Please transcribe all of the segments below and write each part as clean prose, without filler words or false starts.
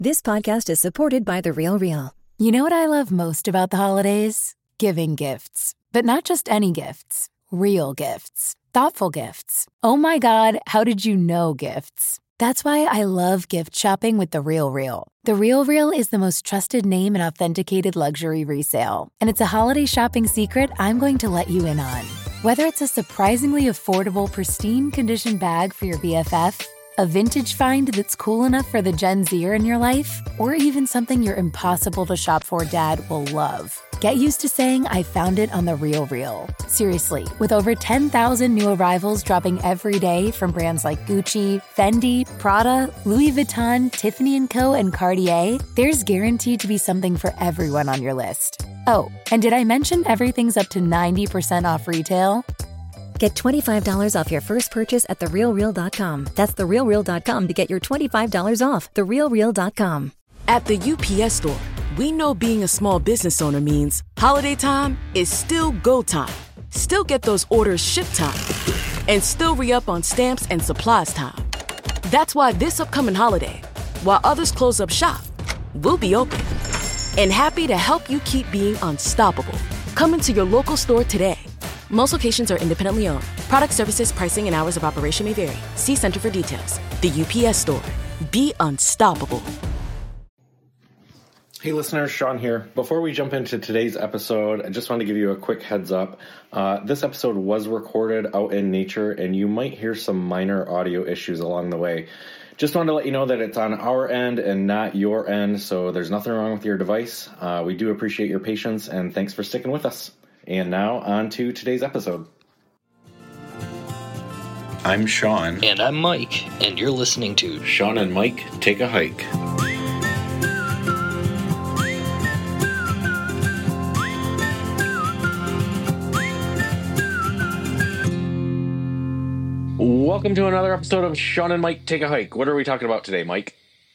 This podcast is supported by The Real Real. You know what I love most about the holidays? Giving gifts. But not just any gifts. Real gifts. Thoughtful gifts. Oh my God, how did you know gifts? That's why I love gift shopping with The Real Real. The Real Real is the most trusted name in authenticated luxury resale. And it's a holiday shopping secret I'm going to let you in on. Whether it's a surprisingly affordable, pristine condition bag for your BFF, a vintage find that's cool enough for the Gen Zer in your life, or even something your impossible to shop for dad will love. Get used to saying I found it on The Real Real. Seriously, with over 10,000 new arrivals dropping every day from brands like Gucci, Fendi, Prada, Louis Vuitton, Tiffany & Co., and Cartier, there's guaranteed to be something for everyone on your list. Oh, and did I mention everything's up to 90% off retail? Get $25 off your first purchase at TheRealReal.com. That's TheRealReal.com to get your $25 off. TheRealReal.com. At the UPS Store, we know being a small business owner means holiday time is still go time. Still get those orders shipped time. And still re-up on stamps and supplies time. That's why this upcoming holiday, while others close up shop, we'll be open. And happy to help you keep being unstoppable. Come into your local store today. Most locations are independently owned. Product, services, pricing, and hours of operation may vary. See Center for details. The UPS Store. Be unstoppable. Hey listeners, Sean here. Before we jump into today's episode, I just want to give you a quick heads up. This episode was recorded out in nature, and you might hear some minor audio issues along the way. Just wanted to let you know that it's on our end and not your end, so there's nothing wrong with your device. We do appreciate your patience, and thanks for sticking with us. And now, on to today's episode. I'm Sean. And I'm Mike, and you're listening to Sean and Mike Take a Hike. Welcome to another episode of Sean and Mike Take a Hike. What are we talking about today, Mike?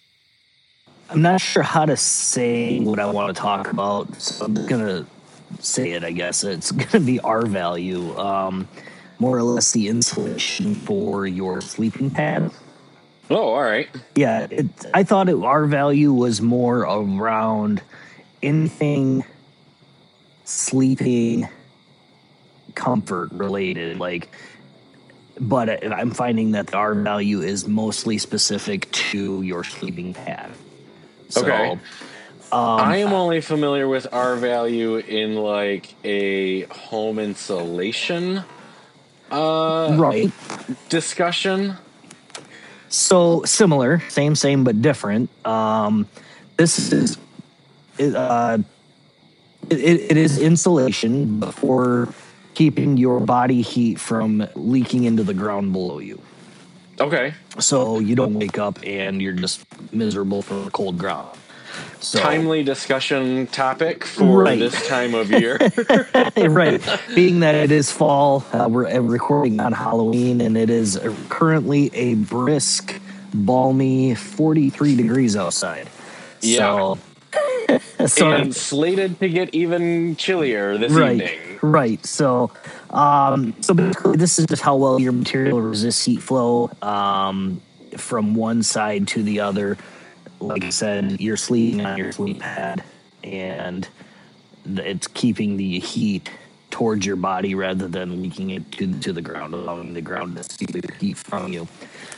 I'm not sure how to say what I want to talk about, so I'm going to say it, I guess. It's going to be R value, more or less the insulation for your sleeping pad. Oh, all right. Yeah, I thought R value was more around anything sleeping comfort related, but I'm finding that the R value is mostly specific to your sleeping pad. So, okay. I am only familiar with R value in a home insulation right discussion. So similar, same but different. This is it is insulation for keeping your body heat from leaking into the ground below you. Okay. So you don't wake up and you're just miserable from the cold ground. So, timely discussion topic for this time of year. Right. Being that it is fall, we're recording on Halloween, and it is currently a brisk, balmy 43 degrees outside. Yeah. So and slated to get even chillier this evening. Right. So basically, this is just how well your material resists heat flow from one side to the other. Like I said, you're sleeping on your sleep pad, and it's keeping the heat towards your body rather than leaking it to the ground, allowing the ground to see the heat from you.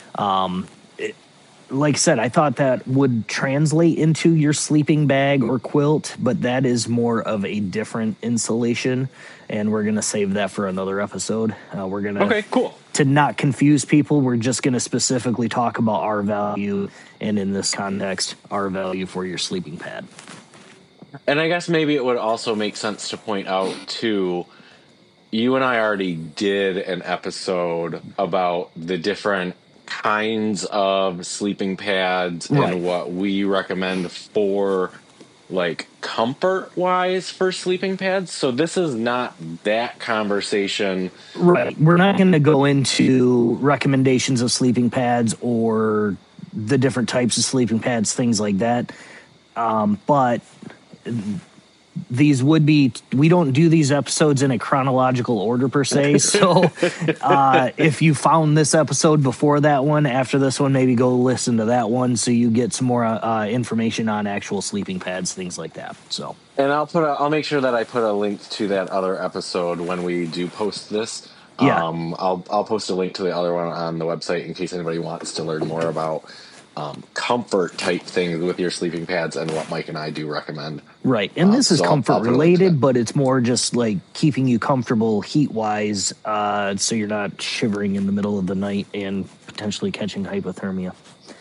Like I said, I thought that would translate into your sleeping bag or quilt, but that is more of a different insulation, and we're going to save that for another episode. We're going to... Okay, cool. To not confuse people, we're just going to specifically talk about R value, and in this context, R value for your sleeping pad. And I guess maybe it would also make sense to point out, too, you and I already did an episode about the different kinds of sleeping pads and what we recommend for comfort wise for sleeping pads. So this is not that conversation. Right. We're not going to go into recommendations of sleeping pads or the different types of sleeping pads, things like that. But these would be, we don't do these episodes in a chronological order per se. So if you found this episode before that one, after this one, maybe go listen to that one so you get some more information on actual sleeping pads, things like that. So, and I'll make sure that I put a link to that other episode when we do post this. Yeah. I'll post a link to the other one on the website in case anybody wants to learn more about comfort type things with your sleeping pads and what Mike and I do recommend. Right. And this is so comfort related, but it's more just like keeping you comfortable heat wise, so you're not shivering in the middle of the night and potentially catching hypothermia.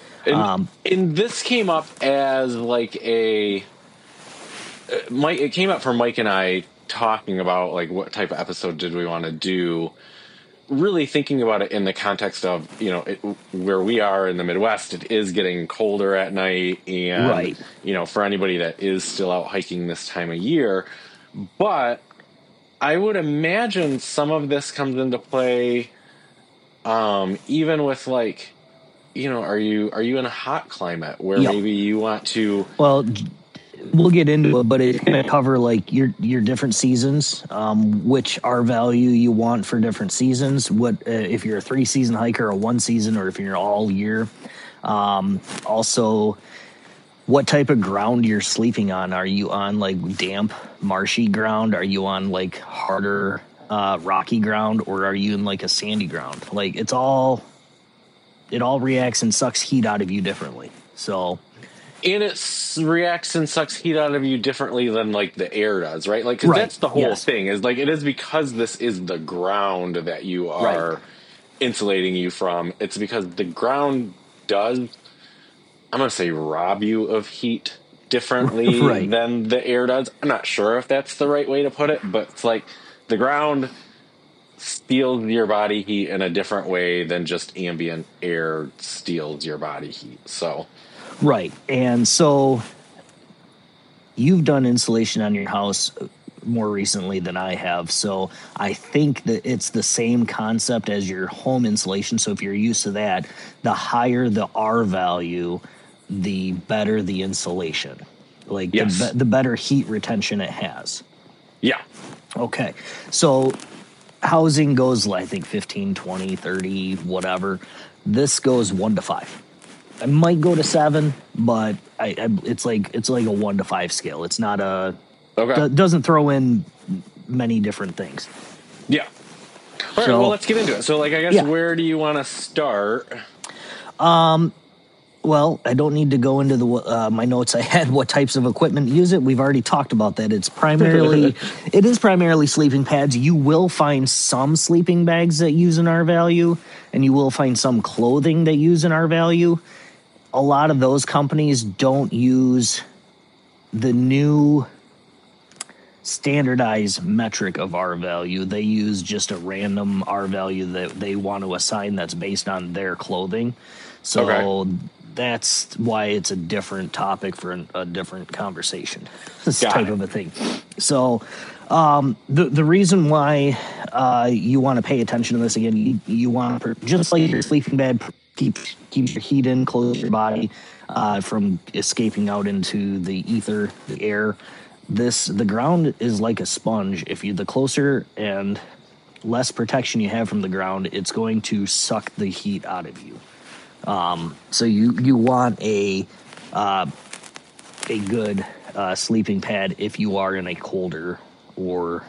And this came up as like it came up for Mike and I talking about like what type of episode did we want to do, really thinking about it in the context of, where we are in the Midwest, it is getting colder at night, and right. For anybody that is still out hiking this time of year. But I would imagine some of this comes into play even with like, are you in a hot climate where maybe you want to, well, we'll get into it, but it's going to cover like your different seasons, which R value you want for different seasons. What if you're a 3-season hiker, a 1 season, or if you're all year. Also, what type of ground you're sleeping on. Are you on like damp, marshy ground? Are you on like harder, rocky ground, or are you in like a sandy ground? Like it all reacts and sucks heat out of you differently. So. And it reacts and sucks heat out of you differently than like the air does, right? Like, cause that's the whole thing is like, it is because this is the ground that you are insulating you from. It's because the ground does, I'm going to say, rob you of heat differently than the air does. I'm not sure if that's the right way to put it, but it's like the ground steals your body heat in a different way than just ambient air steals your body heat. So. Right. And so you've done insulation on your house more recently than I have. So I think that it's the same concept as your home insulation. So if you're used to that, the higher the R value, the better the insulation. Like the better heat retention it has. Yeah. Okay. So housing goes, I think, 15, 20, 30, whatever. This goes 1 to 5. I might go to 7, but it's like a 1 to 5 scale. It's not doesn't throw in many different things. Yeah. All right, well, let's get into it. So, like, I guess where do you want to start? Well, I don't need to go into the my notes I had what types of equipment use it. We've already talked about that. It is primarily sleeping pads. You will find some sleeping bags that use an R value, and you will find some clothing that use an R value. A lot of those companies don't use the new standardized metric of R value. They use just a random R value that they want to assign that's based on their clothing. So that's why it's a different topic for a different conversation, this type of a thing. So the reason why you want to pay attention to this, again, you want to, just like your sleeping bag, keep your heat in, close your body from escaping out into the ether, the air. The ground is like a sponge. The closer and less protection you have from the ground, it's going to suck the heat out of you. So you want a good sleeping pad if you are in a colder or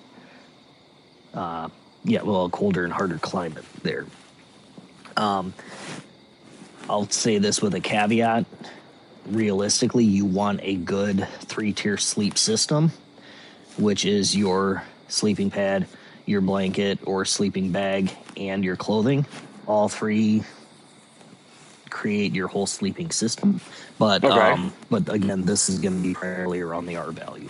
a colder and harder climate there. I'll say this with a caveat. Realistically, you want a good 3-tier sleep system, which is your sleeping pad, your blanket or sleeping bag, and your clothing. All 3 create your whole sleeping system. But again, this is going to be primarily around the R value.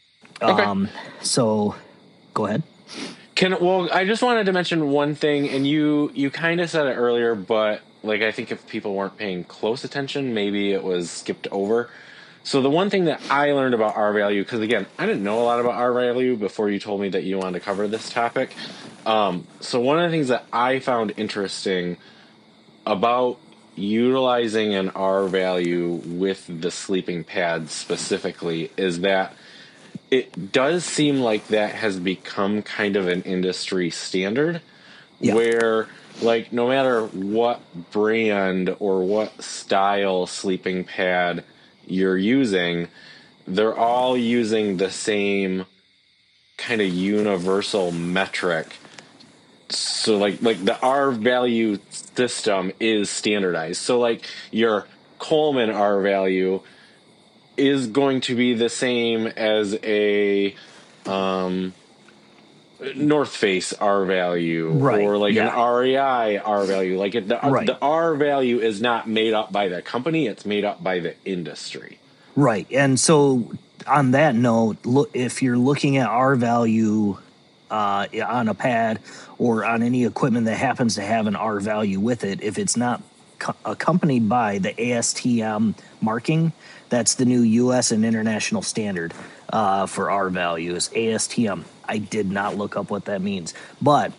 So go ahead. I just wanted to mention one thing, and you kind of said it earlier, but like I think if people weren't paying close attention, maybe it was skipped over. So the one thing that I learned about R value, because again, I didn't know a lot about R value before you told me that you wanted to cover this topic. So one of the things that I found interesting about utilizing an R value with the sleeping pad specifically is that it does seem like that has become kind of an industry standard where, like, no matter what brand or what style sleeping pad you're using, they're all using the same kind of universal metric. So like the R value system is standardized. So like your Coleman R value is going to be the same as a North Face R value, or like an REI R value. Like the R value is not made up by the company; it's made up by the industry. Right. And so on that note, look, if you're looking at R value on a pad or on any equipment that happens to have an R value with it, if it's not accompanied by the ASTM marking, that's the new U.S. and international standard for R values, ASTM. I did not look up what that means, but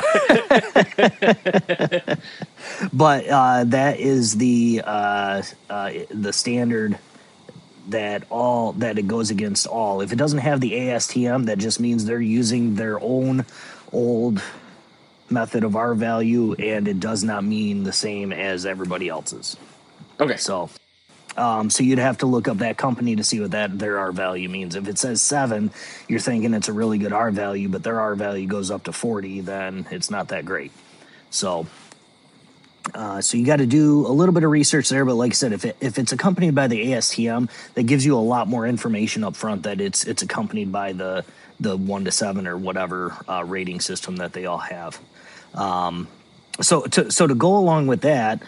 that is the standard that it goes against all. If it doesn't have the ASTM, that just means they're using their own old method of R value, and it does not mean the same as everybody else's. Okay. So you'd have to look up that company to see what their R value means. If it says 7, you're thinking it's a really good R value, but their R value goes up to 40, then it's not that great. So you got to do a little bit of research there. But like I said, if it's accompanied by the ASTM, that gives you a lot more information up front that it's accompanied by the 1 to 7 or whatever rating system that they all have. So to go along with that,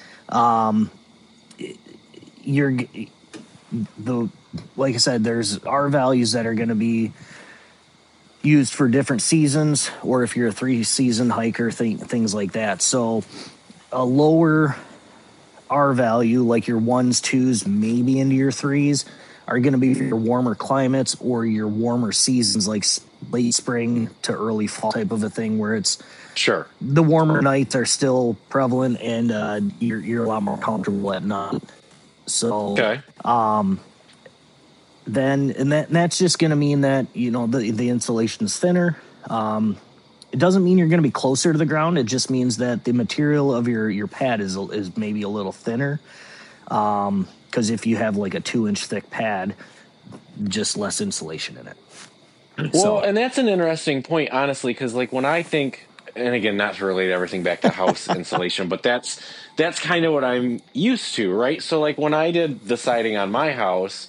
like I said, there's R values that are going to be used for different seasons, or if you're a 3-season hiker, things like that. So a lower R value, like your 1s, 2s, maybe into your 3s, are going to be for your warmer climates or your warmer seasons, like late spring to early fall type of a thing, where it's the warmer nights are still prevalent, and you're a lot more comfortable at night. So, that's just going to mean that, the insulation's thinner. It doesn't mean you're going to be closer to the ground. It just means that the material of your pad is maybe a little thinner. Because if you have like a 2-inch thick pad, just less insulation in it. Well, and that's an interesting point, honestly, because like when I think, and again, not to relate everything back to house insulation, but that's kind of what I'm used to, right? So like when I did the siding on my house,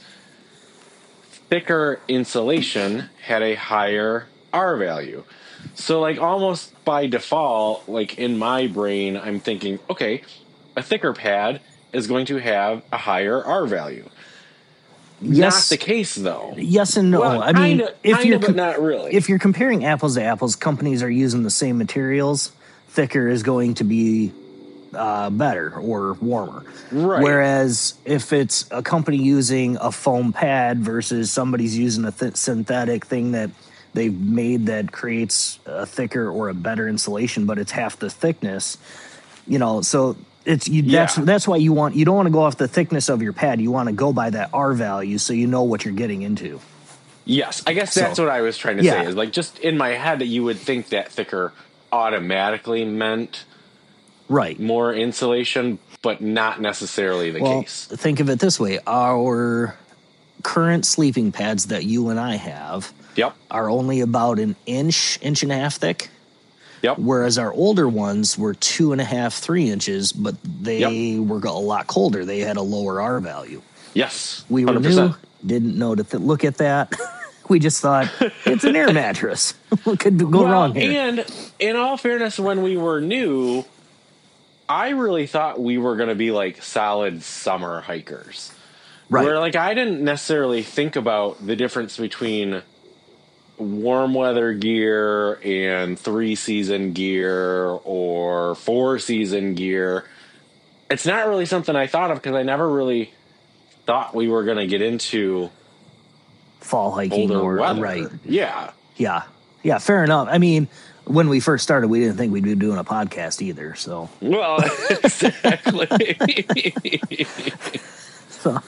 thicker insulation had a higher R value. So like almost by default, like in my brain, I'm thinking, okay, a thicker pad is going to have a higher R value. Not the case, though. Yes and no. Well, I mean, but not really. If you're comparing apples to apples, companies are using the same materials. Thicker is going to be better or warmer. Right. Whereas if it's a company using a foam pad versus somebody's using a synthetic thing that they've made that creates a thicker or a better insulation, but it's half the thickness, so that's why you don't want to go off the thickness of your pad. You want to go by that R value so you know what you're getting into. Yes, I guess that's what I was trying to say, is like just in my head that you would think that thicker automatically meant more insulation, but not necessarily the case. Think of it this way. Our current sleeping pads that you and I have are only about an inch and a half thick. Yep. Whereas our older ones were 2.5, 3 inches, but they were a lot colder. They had a lower R value. Yes. We were 100%. New, didn't know to look at that. We just thought it's an air mattress. What could go wrong here? And in all fairness, when we were new, I really thought we were going to be like solid summer hikers. Right. Where like I didn't necessarily think about the difference between warm weather gear and 3-season gear or 4-season gear. It's not really something I thought of because I never really thought we were going to get into fall hiking or weather. Right. Yeah. Fair enough. I mean, when we first started, we didn't think we'd be doing a podcast either. So well, exactly. So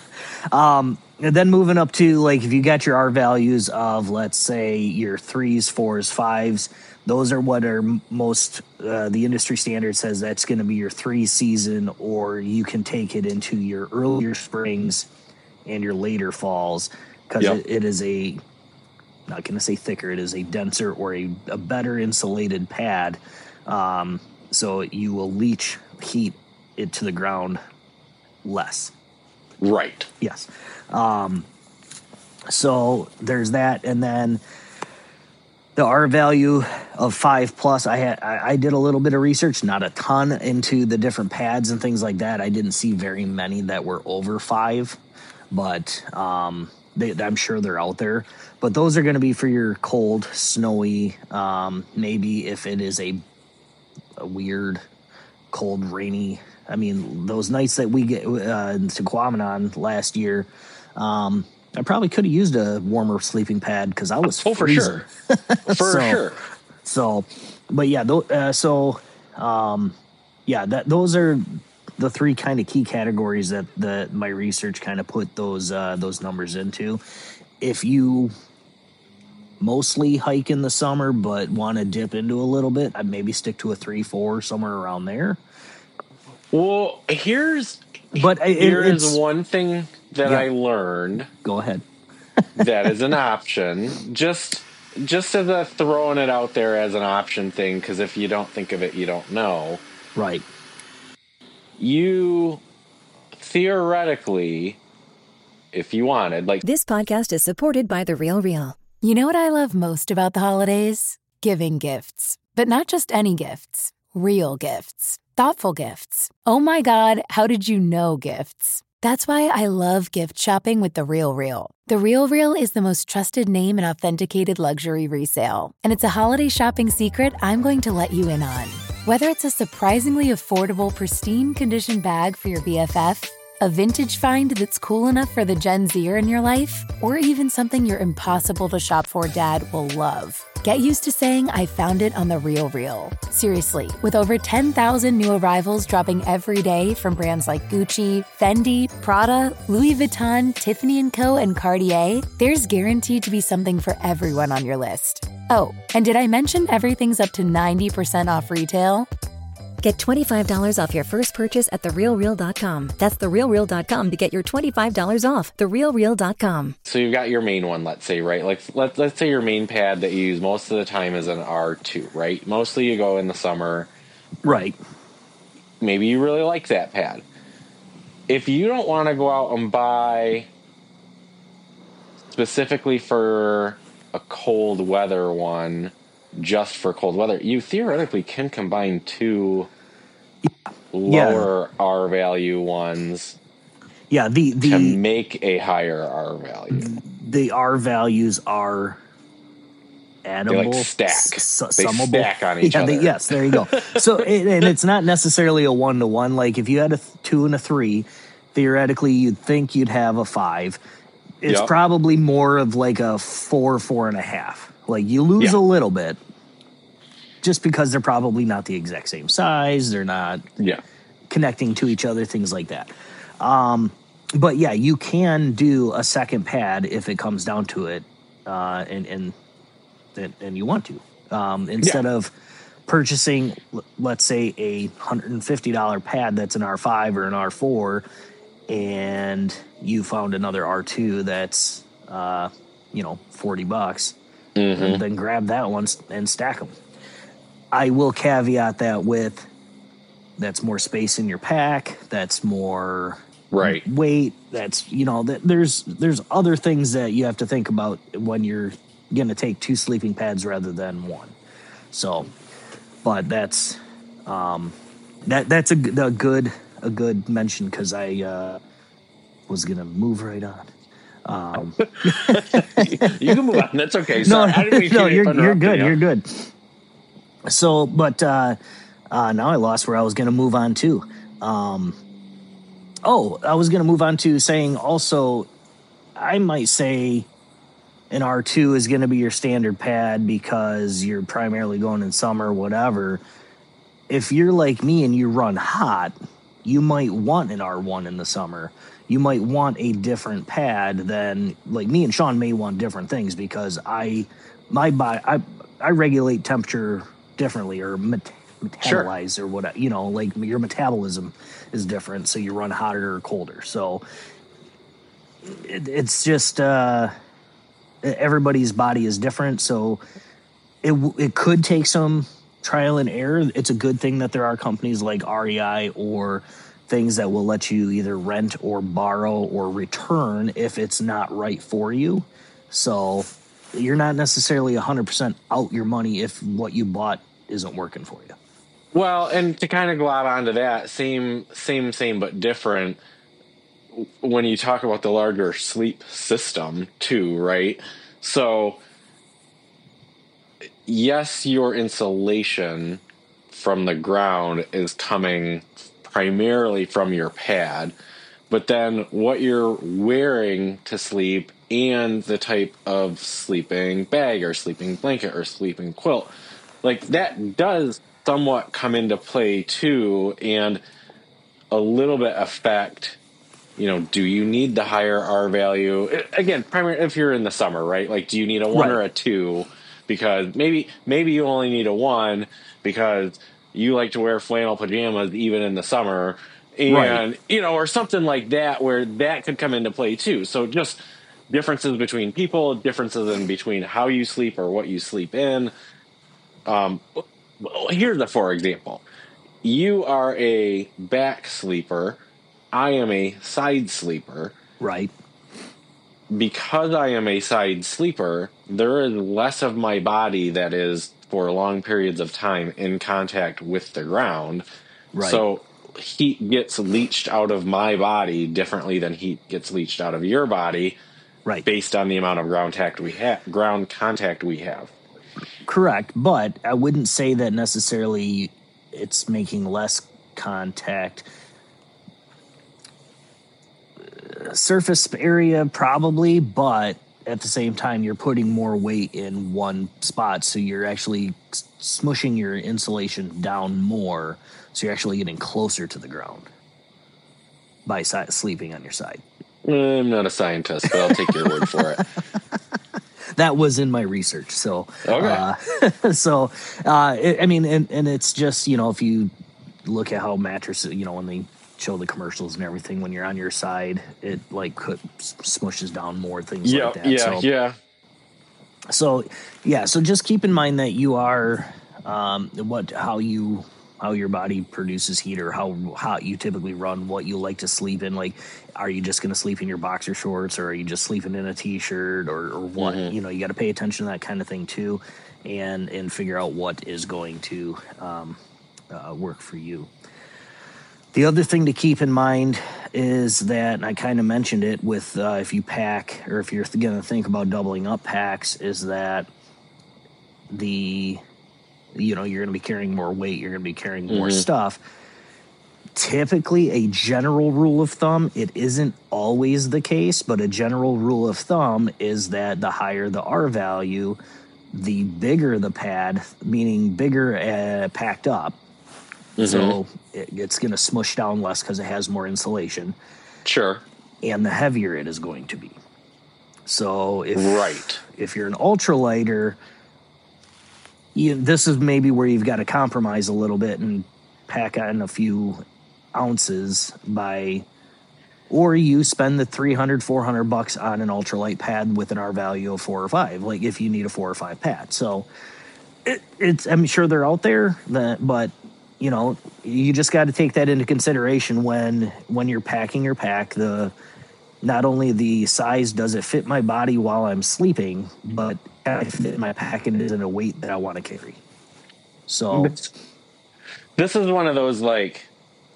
And then moving up to, like, if you got your R values of, let's say, your 3s, 4s, 5s, those are what are most, the industry standard says that's going to be your 3 season, or you can take it into your earlier springs and your later falls, because it is a, not going to say thicker, it is a denser or a better insulated pad. So you will leach heat it to the ground less. Right. Yes. So there's that, and then the R value of 5+. I did a little bit of research, not a ton, into the different pads and things like that. I didn't see very many that were over 5, but I'm sure they're out there. But those are going to be for your cold, snowy. Maybe if it is a weird, cold, rainy. I mean, those nights that we get to Quamanon last year, I probably could have used a warmer sleeping pad because I was freezing. For sure. So, but yeah, those are the 3 kind of key categories that my research kind of put those numbers into. If you mostly hike in the summer but want to dip into a little bit, I'd maybe stick to a 3-4, somewhere around there. Well, here's one thing that I learned. Go ahead. That is an option. Just as a throwing it out there as an option thing, because if you don't think of it, you don't know. Right. You theoretically, if you wanted, like... This podcast is supported by The Real Real. You know what I love most about the holidays? Giving gifts. But not just any gifts. Real gifts. Thoughtful gifts. Oh my God, how did you know gifts? That's why I love gift shopping with The Real Real. The Real Real is the most trusted name in authenticated luxury resale. And it's a holiday shopping secret I'm going to let you in on. Whether it's a surprisingly affordable, pristine condition bag for your BFF, a vintage find that's cool enough for the Gen Zer in your life, or even something your impossible to shop for dad will love. Get used to saying I found it on The Real Real. Seriously, with over 10,000 new arrivals dropping every day from brands like Gucci, Fendi, Prada, Louis Vuitton, Tiffany & Co., and Cartier, there's guaranteed to be something for everyone on your list. Oh, and did I mention everything's up to 90% off retail? Get $25 off your first purchase at TheRealReal.com. That's TheRealReal.com to get your $25 off. TheRealReal.com. So you've got your main one, let's say, right? Like let's say your main pad that you use most of the time is an R2, right? Mostly you go in the summer. Right. Maybe you really like that pad. If you don't want to go out and buy specifically for a cold weather one, just for cold weather, you theoretically can combine 2 lower R value ones. Yeah, to make a higher R value. The R values are addable. They like stack. They stack on each other. Yes, there you go. So, and it's not necessarily a 1-to-1. Like if you had a 2 and a 3, theoretically you'd think you'd have a 5. It's probably more of like a 4, 4.5. Like you lose a little bit. Just because they're probably not the exact same size, they're not connecting to each other, things like that. But yeah, you can do a second pad if it comes down to it, and you want to. Instead of purchasing, let's say, a $150 pad that's an R5 or an R4, and you found another R2 that's $40, and then grab that one and stack them. I will caveat that with that's more space in your pack, that's more weight, that's there's other things that you have to think about when you're going to take 2 sleeping pads rather than 1. So, but that's that's a good mention, because I was going to move right on. You can move on. That's okay. Sorry, you're good. You're good. So, but now I lost where I was going to move on to. I was going to move on to saying also, I might say an R2 is going to be your standard pad because you're primarily going in summer, whatever. If you're like me and you run hot, you might want an R1 in the summer. you might want a different pad than, like, me and Sean may want different things because I regulate temperature differently, or metabolize, or what, you know, like your metabolism is different, so you run hotter or colder. So it's just everybody's body is different, so it could take some trial and error. It's a good thing that there are companies like REI or things that will let you either rent or borrow or return if it's not right for you. So you're not necessarily 100% out your money if what you bought isn't working for you. Well, and to kind of go out onto that, same, but different. When you talk about the larger sleep system too, right? So yes, your insulation from the ground is coming primarily from your pad, but then what you're wearing to sleep and the type of sleeping bag or sleeping blanket or sleeping quilt, like that does somewhat come into play too, and a little bit affect, you know, do you need the higher R value? Again, primarily if you're in the summer, right? Like, do you need a 1 or a 2? Because maybe you only need a 1 because you like to wear flannel pajamas even in the summer, and you know, or something like that, where that could come into play too. So just differences between people, differences in between how you sleep or what you sleep in. Here's a for example. You are a back sleeper. I am a side sleeper. Right. Because I am a side sleeper, there is less of my body that is, for long periods of time, in contact with the ground. Right. So heat gets leached out of my body differently than heat gets leached out of your body, right, based on the amount of ground contact we have. Correct, but I wouldn't say that necessarily it's making less contact. Surface area, probably, but at the same time, you're putting more weight in one spot, so you're actually smushing your insulation down more, so you're actually getting closer to the ground by sleeping on your side. I'm not a scientist, but I'll take your word for it. That was in my research. So, okay. I mean, and it's just, you know, if you look at how mattresses, you know, when they show the commercials and everything, when you're on your side, it like smushes down more, things like that. So just keep in mind that you are, how your body produces heat, or how hot you typically run, what you like to sleep in. Like, are you just going to sleep in your boxer shorts, or are you just sleeping in a t-shirt, or what? Mm-hmm. You know, you got to pay attention to that kind of thing too, and figure out what is going to work for you. The other thing to keep in mind is that, and I kind of mentioned it with if you pack, or if you're going to think about doubling up packs, is that you're going to be carrying more weight, you're going to be carrying more stuff. Typically, a general rule of thumb, it isn't always the case, but a general rule of thumb is that the higher the R value, the bigger the pad, meaning bigger packed up. Mm-hmm. So it's going to smush down less because it has more insulation. Sure. And the heavier it is going to be. So if you're an ultralighter, this is maybe where you've got to compromise a little bit and pack on a few ounces or you spend the $300-$400 on an ultralight pad with an R value of 4 or 5, like if you need a 4 or 5 pad. So I'm sure they're out there, but you know, you just got to take that into consideration when you're packing your pack. Not only the size, does it fit my body while I'm sleeping, but can I fit my pack and is it a weight that I want to carry? So this is one of those, like,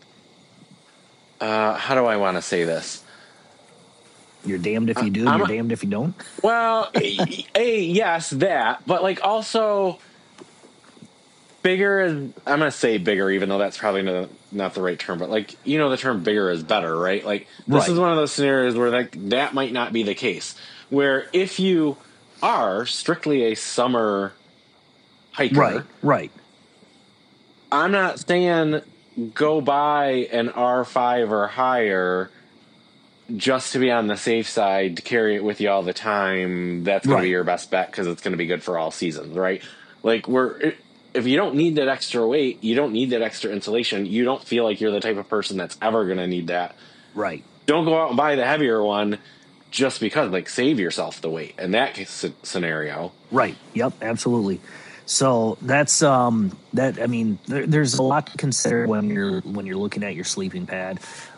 how do I want to say this? You're damned if you do, you're damned if you don't. Well, yes, that, but like also bigger is, I'm going to say bigger, even though that's probably not the right term, but like, you know, the term bigger is better, right? Like this is one of those scenarios where that might not be the case, where if you are strictly a summer hiker, right. I'm not saying go buy an R5 or higher just to be on the safe side, to carry it with you all the time, that's going to be your best bet because it's going to be good for all seasons, right? Like, if you don't need that extra weight, you don't need that extra insulation, you don't feel like you're the type of person that's ever going to need that. Right. Don't go out and buy the heavier one just because, like, save yourself the weight in that scenario. Right. Yep, absolutely. So that's that. I mean, there's a lot to consider when you're looking at your sleeping pad.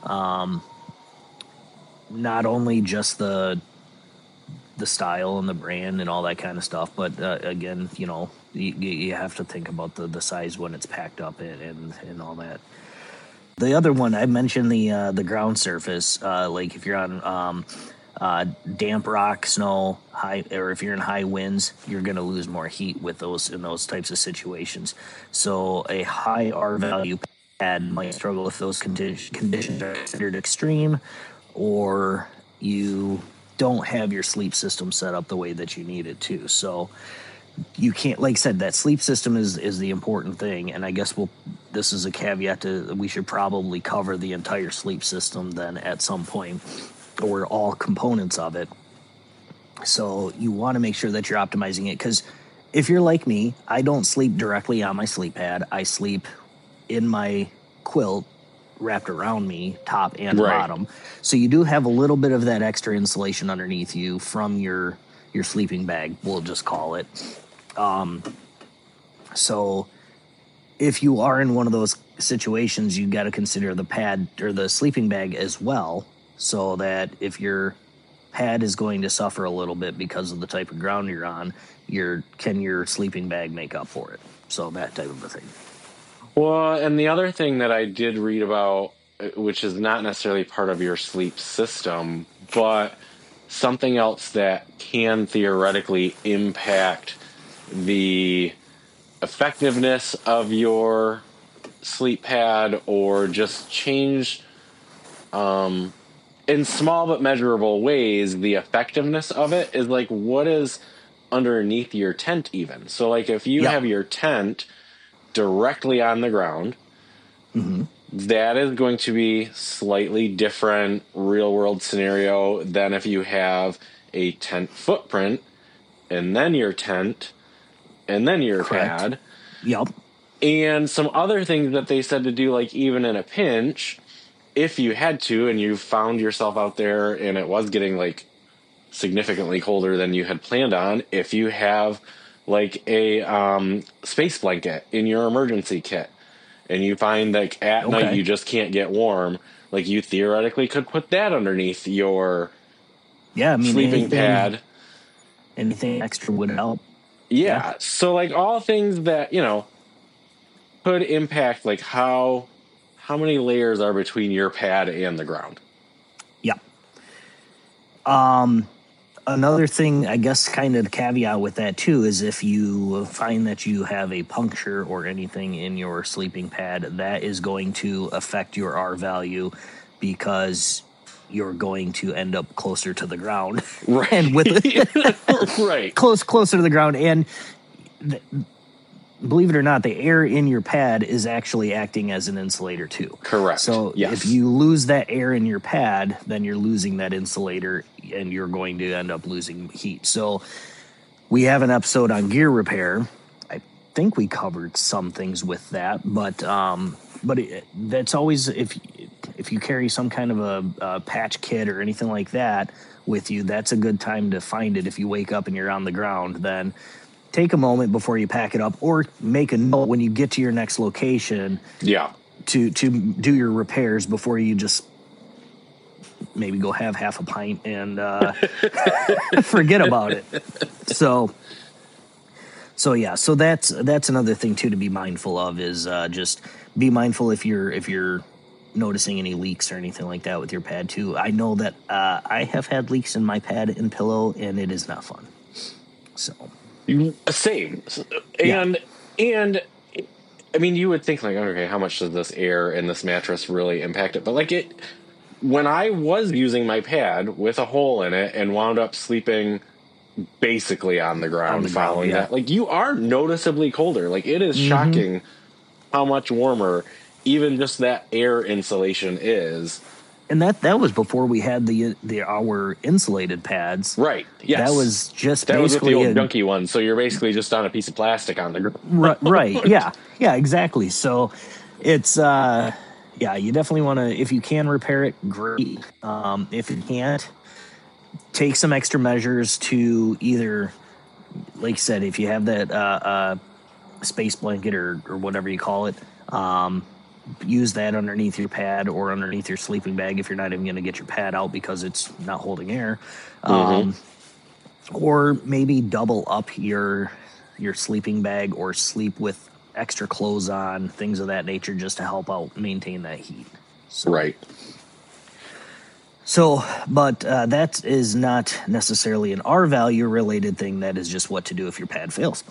Not only just the style and the brand and all that kind of stuff, but again, you know, you have to think about the size when it's packed up and all that. The other one I mentioned, the ground surface, like if you're on damp rock, snow, high, or if you're in high winds, you're going to lose more heat with those in those types of situations. So a high R value pad might struggle if those conditions are considered extreme, or you don't have your sleep system set up the way that you need it to. So you can't, like I said, that sleep system is the important thing. And I guess this is a caveat we should probably cover the entire sleep system then at some point, or all components of it. So you want to make sure that you're optimizing it, because if you're like me, I don't sleep directly on my sleep pad. I sleep in my quilt wrapped around me, top and bottom. So you do have a little bit of that extra insulation underneath you from your sleeping bag, we'll just call it. So if you are in one of those situations, you got to consider the pad or the sleeping bag as well, so that if your pad is going to suffer a little bit because of the type of ground you're on, can your sleeping bag make up for it? So that type of a thing. Well, and the other thing that I did read about, which is not necessarily part of your sleep system, but something else that can theoretically impact the effectiveness of your sleep pad, or just change, in small but measurable ways, the effectiveness of it, is like what is underneath your tent even. So like if you have your tent directly on the ground, that is going to be slightly different real world scenario than if you have a tent footprint and then your tent and then your pad. Yep. And some other things that they said to do, like even in a pinch, if you had to and you found yourself out there and it was getting like significantly colder than you had planned on, if you have like a space blanket in your emergency kit and you find that at night you just can't get warm, like you theoretically could put that underneath your sleeping pad. Anything extra would help. Yeah. So like all things that, you know, could impact like how many layers are between your pad and the ground. Yeah. Another thing, I guess, kind of caveat with that too, is if you find that you have a puncture or anything in your sleeping pad, that is going to affect your R value, because you're going to end up closer to the ground. Right. And with right. Closer to the ground. And believe it or not, the air in your pad is actually acting as an insulator too. Correct. So if you lose that air in your pad, then you're losing that insulator and you're going to end up losing heat. So we have an episode on gear repair. I think we covered some things with that, but that's always, if you carry some kind of a patch kit or anything like that with you, that's a good time to find it. If you wake up and you're on the ground, then take a moment before you pack it up, or make a note when you get to your next location. Yeah. To do your repairs before you just maybe go have half a pint and forget about it. So yeah. So that's another thing too to be mindful of, is just be mindful if you're noticing any leaks or anything like that with your pad too. I know that I have had leaks in my pad and pillow, and it is not fun. So. Same. And I mean, you would think like, okay, how much does this air in this mattress really impact it? But like when I was using my pad with a hole in it and wound up sleeping basically on the ground following that, like you are noticeably colder. Like it is shocking how much warmer even just that air insulation is And that was before we had our insulated pads. Right. Yes. That was just that basically was with the old junky one. So you're basically just on a piece of plastic on the ground. Right. Yeah. Yeah. Exactly. So it's you definitely want to, if you can repair it, great. If you can't, take some extra measures to either, like you said, if you have that space blanket or whatever you call it, use that underneath your pad or underneath your sleeping bag if you're not even going to get your pad out because it's not holding air. Or maybe double up your sleeping bag or sleep with extra clothes on, things of that nature, just to help out maintain that heat. So, right. So, but that is not necessarily an R value related thing. That is just what to do if your pad fails.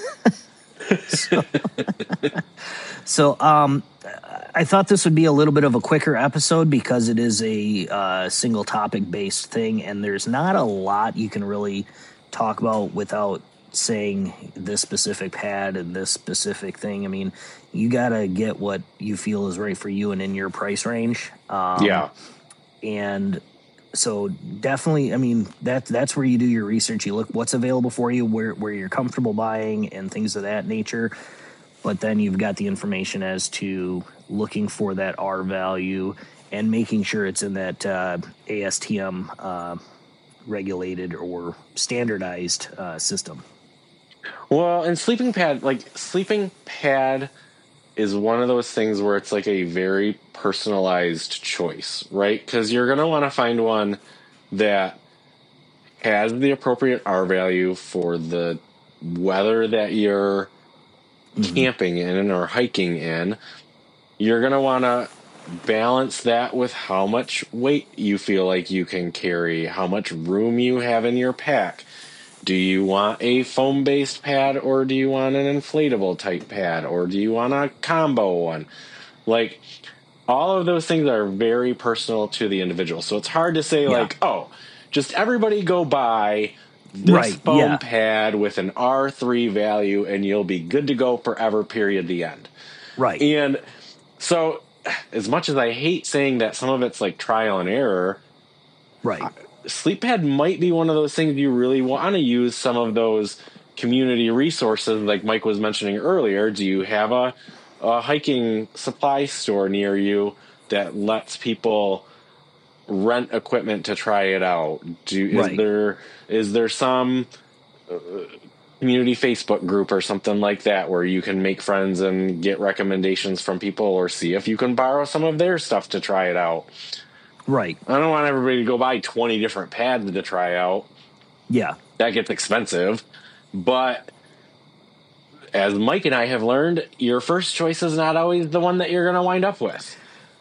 So, I thought this would be a little bit of a quicker episode because it is a single topic based thing, and there's not a lot you can really talk about without saying this specific pad and this specific thing. I mean, you got to get what you feel is right for you and in your price range. And so definitely, I mean, that's where you do your research. You look what's available for you, where you're comfortable buying and things of that nature. But then you've got the information as to looking for that R value and making sure it's in that ASTM regulated or standardized system. Well, and sleeping pad is one of those things where it's like a very personalized choice, right? Because you're going to want to find one that has the appropriate R value for the weather that you're camping in or hiking in. You're going to want to balance that with how much weight you feel like you can carry, how much room you have in your pack. Do you want a foam-based pad, or do you want an inflatable type pad, or do you want a combo one? Like, all of those things are very personal to the individual. So it's hard to say, just everybody go buy this foam pad with an R3 value, and you'll be good to go forever, period, the end. Right. And so, as much as I hate saying that some of it's like trial and error, right. Sleep pad might be one of those things you really want to use some of those community resources like Mike was mentioning earlier. Do you have a hiking supply store near you that lets people rent equipment to try it out? Is there some community Facebook group or something like that where you can make friends and get recommendations from people or see if you can borrow some of their stuff to try it out? Right. I don't want everybody to go buy 20 different pads to try out. Yeah. That gets expensive. But as Mike and I have learned, your first choice is not always the one that you're going to wind up with.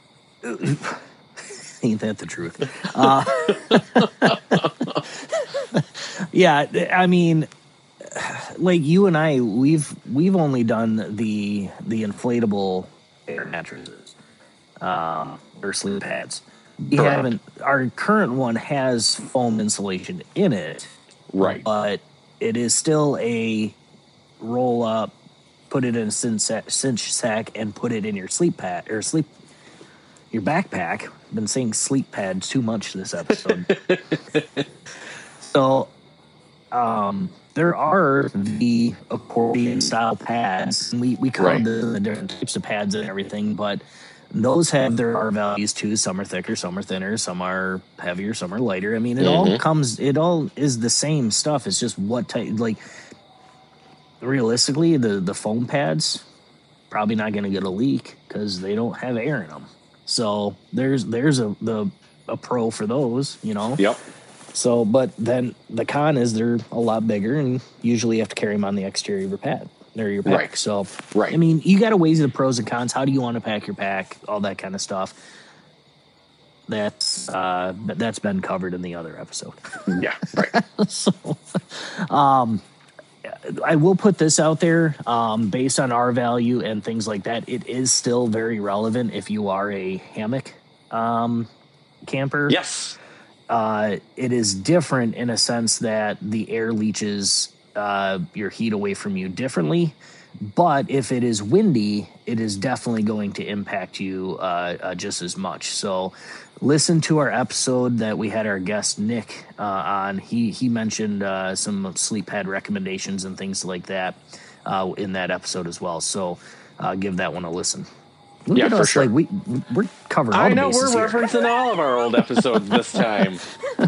Ain't that the truth? Yeah, I mean, like you and I, we've only done the inflatable air mattresses or sleep pads. We haven't. Our current one has foam insulation in it, right? But it is still a roll up, put it in a cinch sack, and put it in your sleep pad or your backpack. I've been saying sleep pads too much this episode. So, there are the accordion style pads. And we covered the different types of pads and everything, but those have their R values too. Some are thicker, some are thinner, some are heavier, some are lighter. I mean, it all is the same stuff. It's just what type, like, realistically, the foam pads probably not going to get a leak because they don't have air in them. So there's a pro for those, you know? Yep. So, but then the con is they're a lot bigger and usually you have to carry them on the exterior of your pad. Or your pack. Right. So, I mean, you got to weigh the pros and cons. How do you want to pack your pack? All that kind of stuff. That's been covered in the other episode. Yeah, right. So, I will put this out there, based on R value and things like that. It is still very relevant if you are a hammock camper. Yes. It is different in a sense that the air leaches your heat away from you differently, but if it is windy, it is definitely going to impact you just as much. So listen to our episode that we had our guest Nick on. He mentioned some sleep pad recommendations and things like that in that episode as well. So give that one a listen. Look at for us, sure. like we're covering all I the know bases we're here. referencing all of our old episodes this time.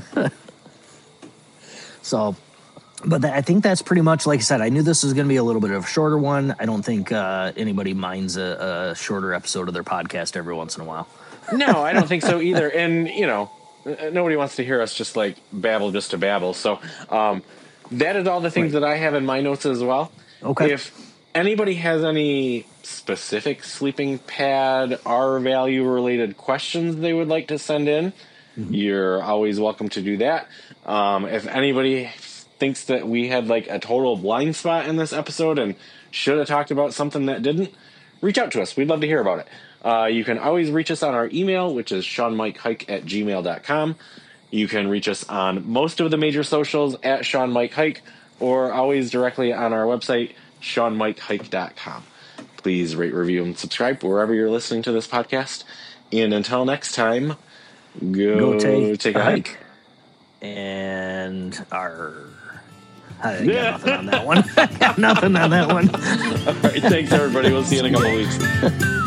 So, but I think that's pretty much, like I said, I knew this was going to be a little bit of a shorter one. I don't think anybody minds a shorter episode of their podcast every once in a while. No, I don't think so either. And, you know, nobody wants to hear us just like babble just to babble. So that is all the things that I have in my notes as well. Okay. If anybody has any specific sleeping pad R value related questions they would like to send in, you're always welcome to do that. If anybody thinks that we had like a total blind spot in this episode and should have talked about something that didn't, reach out to us. We'd love to hear about it. You can always reach us on our email, which is SeanMikeHike@gmail.com. You can reach us on most of the major socials at SeanMikeHike, or always directly on our website, SeanMikeHike.com. Please rate, review, and subscribe wherever you're listening to this podcast. And until next time, go take a hike. And I got nothing on that one. I got nothing on that one. All right, thanks, everybody. We'll see you in a couple weeks.